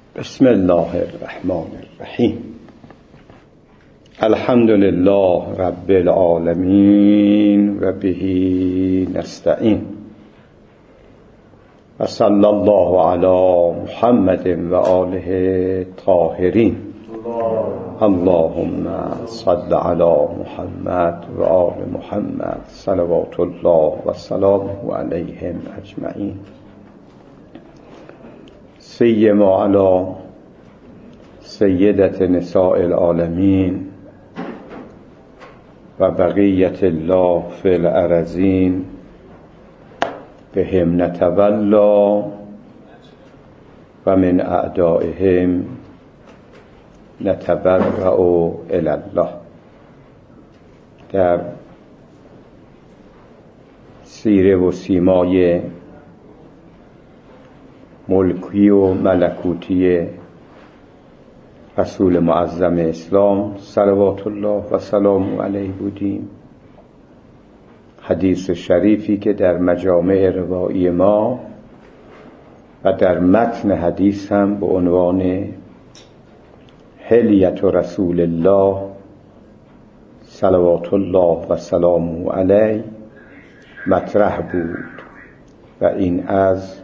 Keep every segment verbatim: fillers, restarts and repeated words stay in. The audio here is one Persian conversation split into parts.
بسم الله الرحمن الرحیم. الحمد لله رب العالمین و به نستعین و صلی الله علی محمد و آله طاهرین. اللهم صل علی محمد و آل محمد صلوات الله و سلامه علیهم اجمعین. سیما علی سیدت نساء العالمین و بقیت الله فی الارضین بهم نتولا و من اعدائهم نتبرأ الی الله. در سیره و سیمای ملکی و ملکوتی رسول معظم اسلام صلوات الله و سلام علیه بودیم. حدیث شریفی که در مجامع روایی ما و در متن حدیث هم به عنوان حلیت رسول الله صلوات الله و سلام علیه مطرح بود و این از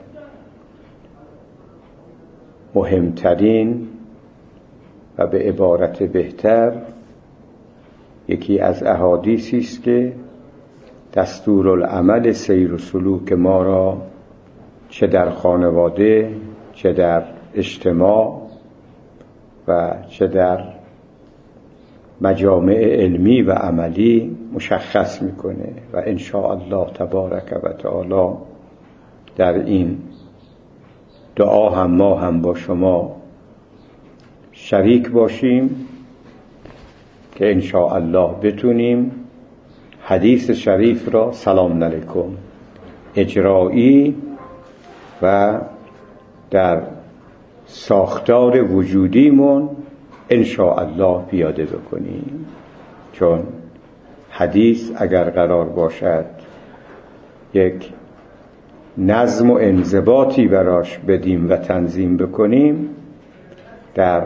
مهمترین و به عبارت بهتر یکی از احادیثی است که دستورالعمل سیر و سلوک ما را چه در خانواده، چه در اجتماع و چه در مجامع علمی و عملی مشخص میکنه و ان شاء الله تبارک و تعالی در این دعا هم ما هم با شما شریک باشیم که ان شاء الله بتونیم حدیث شریف را سلام علیکم اجرایی و در ساختار وجودیمون ان شاء الله پیاده بکنیم. چون حدیث اگر قرار باشد یک نظم و انضباطی براش بدیم و تنظیم بکنیم، در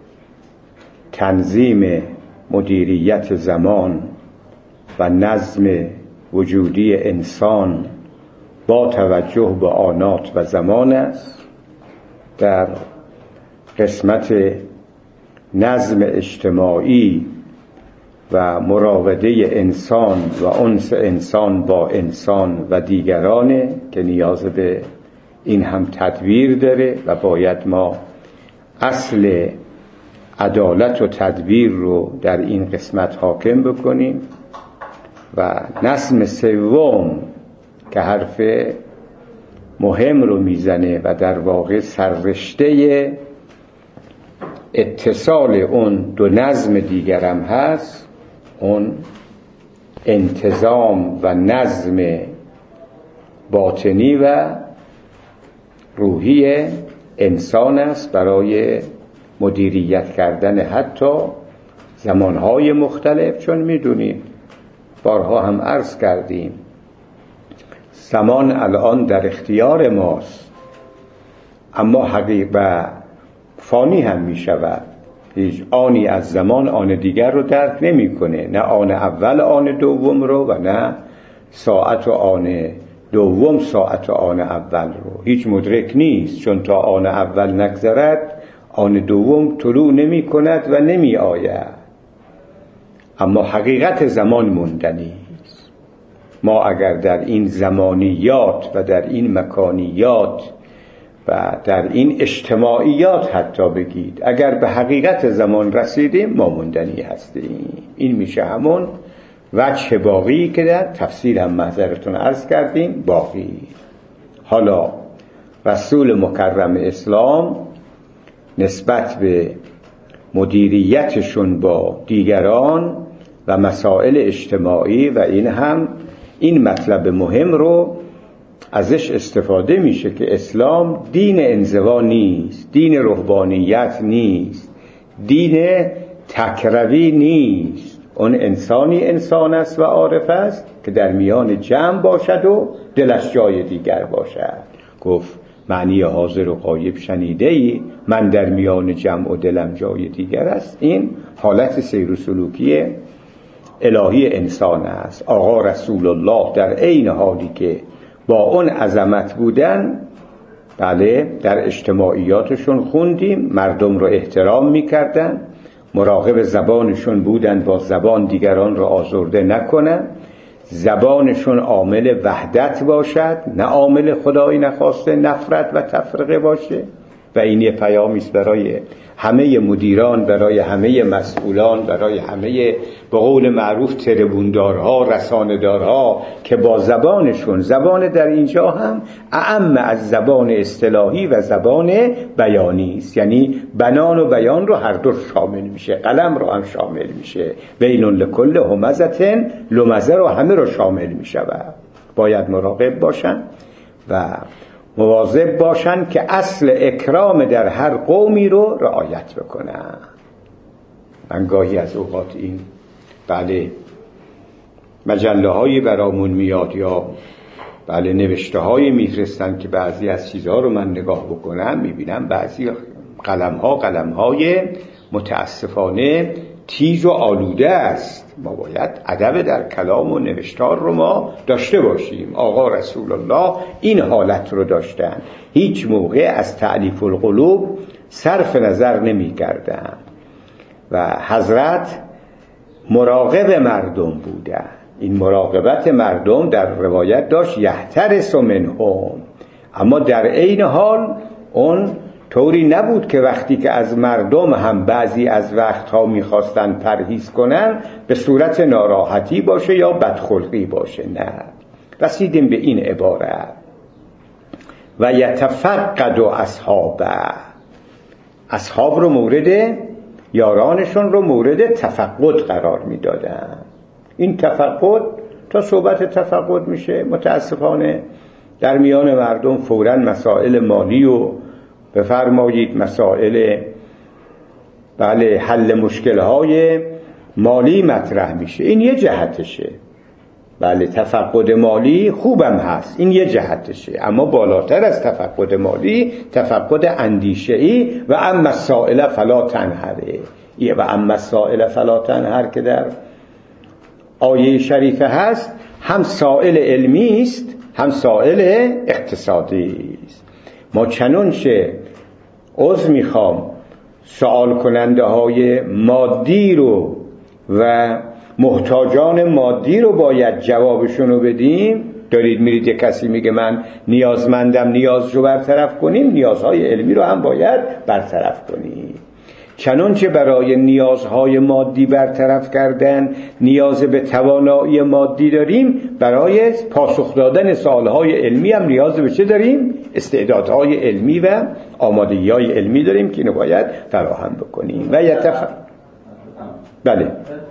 تنظیم مدیریت زمان و نظم وجودی انسان با توجه به آنات و زمان است. در قسمت نظم اجتماعی و مراوده انسان و انس انسان با انسان و دیگرانه که نیاز به این هم تدبیر داره و باید ما اصل عدالت و تدبیر رو در این قسمت حاکم بکنیم. و نظم سوم که حرف مهم رو میزنه و در واقع سررشته اتصال اون دو نظم دیگرم هست، اون انتظام و نظم باطنی و روحی انسان است برای مدیریت کردن حتی زمانهای مختلف. چون میدونیم بارها هم عرض کردیم زمان الان در اختیار ماست، اما حقیقت فانی هم می شود. هیچ آنی از زمان آن دیگر رو درک نمی کنه، نه آن اول آن دوم رو و نه ساعت و آن دوم ساعت و آن اول رو هیچ مدرک نیست. چون تا آن اول نگذرد آن دوم طلوع نمی کند و نمی آید. اما حقیقت زمان موندنی است. ما اگر در این زمانیات و در این مکانیات و در این اجتماعیات حتی بگید اگر به حقیقت زمان رسیدیم ما موندنی هستیم. این میشه همون وجه باقی که در تفسیر هم محضرتون عرض کردیم باقی. حالا رسول مکرم اسلام نسبت به مدیریتشون با دیگران و مسائل اجتماعی و این هم این مطلب مهم رو ازش استفاده میشه که اسلام دین انزوا نیست، دین رهبانیت نیست، دین تکروی نیست. اون انسانی انسان است و عارف است که در میان جمع باشد و دلش جای دیگر باشد. گفت معنی حاضر و غایب شنیده ای، من در میان جمع و دلم جای دیگر است. این حالت سیر و سلوکی الهی انسان است. آقا رسول الله در عین حالی که با اون عظمت بودن، بله در اجتماعیاتشون خوندیم مردم رو احترام میکردن، مراقب زبانشون بودن با زبان دیگران رو آزرده نکنن، زبانشون عامل وحدت باشد نه عامل خدای نخواسته نفرت و تفرقه باشه. و این یه پیامی است برای همه مدیران، برای همه مسئولان، برای همه به قول معروف تربوندارها، رسانه‌دارها که با زبانشون، زبان در اینجا هم اعم از زبان اصطلاحی و زبان بیانی است، یعنی بنان و بیان رو هر دو شامل میشه، قلم رو هم شامل میشه، ویل لکل همزة لمزه رو همه رو شامل میشه. و باید مراقب باشن و مواظب باشن که اصل اکرام در هر قومی رو رعایت بکنن. من گاهی از اوقات این بله مجله هایی برامون میاد یا بله نوشته هایی میفرستن که بعضی از چیزها رو من نگاه بکنم، میبینم بعضی قلم ها قلم های متاسفانه تیز و آلوده است. ما باید ادب در کلام و نوشتار رو ما داشته باشیم. آقا رسول الله این حالت رو داشتن، هیچ موقع از تألیف القلوب صرف نظر نمی کردن و حضرت مراقب مردم بودن. این مراقبت مردم در روایت داشت یحترس منهم، اما در عین حال اون طوری نبود که وقتی که از مردم هم بعضی از وقتها میخواستن پرهیز کنن به صورت ناراحتی باشه یا بدخلقی باشه. نه، رسیدیم به این عبارت و یتفقد اصحابه، اصحاب رو مورد یارانشون رو مورد تفقد قرار میدادن. این تفقد تا صحبت تفقد میشه متاسفانه در میان مردم فوراً مسائل مالی و بفرمایید مسائل بله حل مشکلهای مالی مطرح میشه. این یه جهتشه، بله تفقد مالی خوبم هست، این یه جهتشه، اما بالاتر از تفقد مالی تفقد اندیشه‌ای و اما السائل فلا تنهره. و اما السائل فلا تنهر که در آیه شریفه هست هم سائل علمی است هم سائل اقتصادی است. ما چنانچه عذر میخوام سوال کننده های مادی رو و محتاجان مادی رو باید جوابشون رو بدیم. دارید میرید یک کسی میگه من نیازمندم، نیاز رو برطرف کنیم، نیازهای علمی رو هم باید برطرف کنیم. چنانچه برای نیازهای مادی برطرف کردن نیاز به توانایی مادی داریم، برای پاسخ دادن سوالهای علمی هم نیاز به چه داریم؟ استعدادهای علمی و آمادگی‌های علمی داریم که اینو باید فراهم بکنیم. و یتف... بله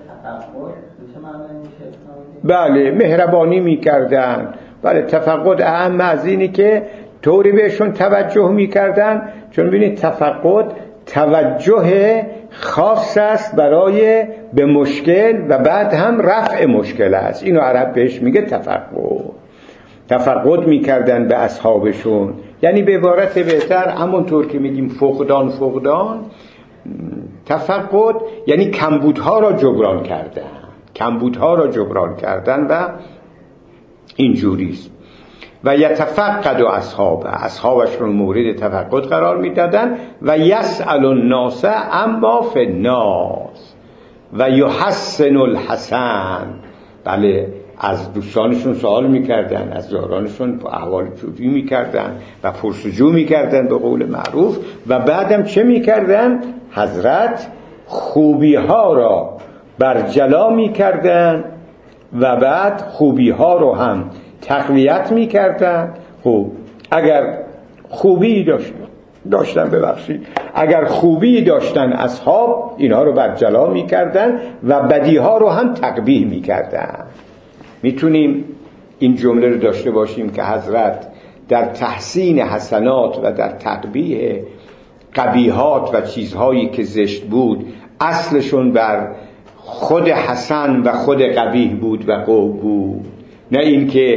بله مهربانی میکردن. بله تفقد اهم از اینی که طوری بهشون توجه میکردن، چون ببینید تفقد توجه خاص است برای به مشکل و بعد هم رفع مشکل است. اینو عرب بهش میگه تفقد. تفقد میکردن به اصحابشون، یعنی به عبارت بهتر همونطور که میگیم فقدان فقدان، تفقد یعنی کمبودها را جبران کردن، کمبودها را جبران کردن و اینجوریست. و یتفقد و اصحاب اصحابش رو مورد تفقد قرار میدادن و یسأل الناس اما فی الناس و یحسن الحسن. بله از دوستانشون سوال میکردن، از یارانشون احوال جویی میکردن و پرسجو میکردن به قول معروف. و بعدم چه میکردن؟ حضرت خوبی ها را برجلا میکردن و بعد خوبی ها رو هم تقویت میکردن. خب اگر خوبی داشت داشتن ببخشید اگر خوبی داشتن اصحاب، اینها رو برجلا میکردن و بدیها رو هم تقبیح میکردن. میتونیم این جمله رو داشته باشیم که حضرت در تحسین حسنات و در تقبیح قبیحات و چیزهایی که زشت بود اصلشون بر خود حسن و خود قبیح بود و قوم بود، نه این که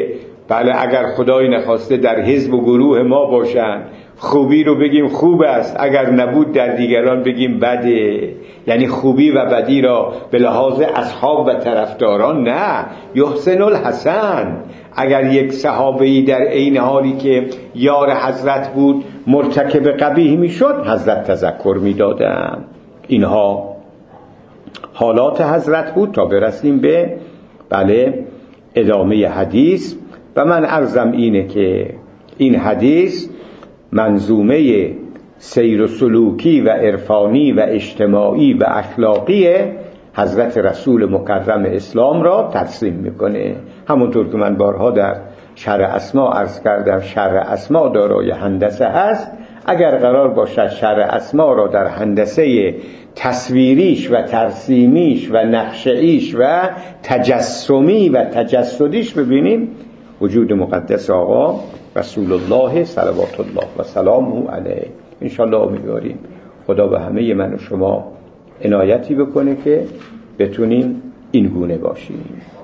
بله اگر خدای نخواسته در حزب و گروه ما باشن خوبی رو بگیم خوب است، اگر نبود در دیگران بگیم بده. یعنی خوبی و بدی را به لحاظ اصحاب و طرفداران نه، یحسن الحسن. اگر یک صحابه‌ای در عین حالی که یار حضرت بود مرتکب قبیح میشد، حضرت تذکر میدادن. اینها حالات حضرت بود تا برسیم به بله ادامه حدیث. و من عرضم اینه که این حدیث منظومه سیر و سلوکی و عرفانی و اجتماعی و اخلاقی حضرت رسول مکرم اسلام را ترسیم میکنه. همونطور که من بارها در شرح اسما عرض کردم، شرح اسما دارای هندسه هست. اگر قرار باشد شرح اسما را در هندسه تصویریش و ترسیمیش و نقشه‌ایش و تجسمی و تجسدیش ببینیم، وجود مقدس آقا رسول الله صلوات الله و سلامه علیه انشاءالله امیدواریم خدا به همه من و شما عنایتی بکنه که بتونیم این گونه باشیم.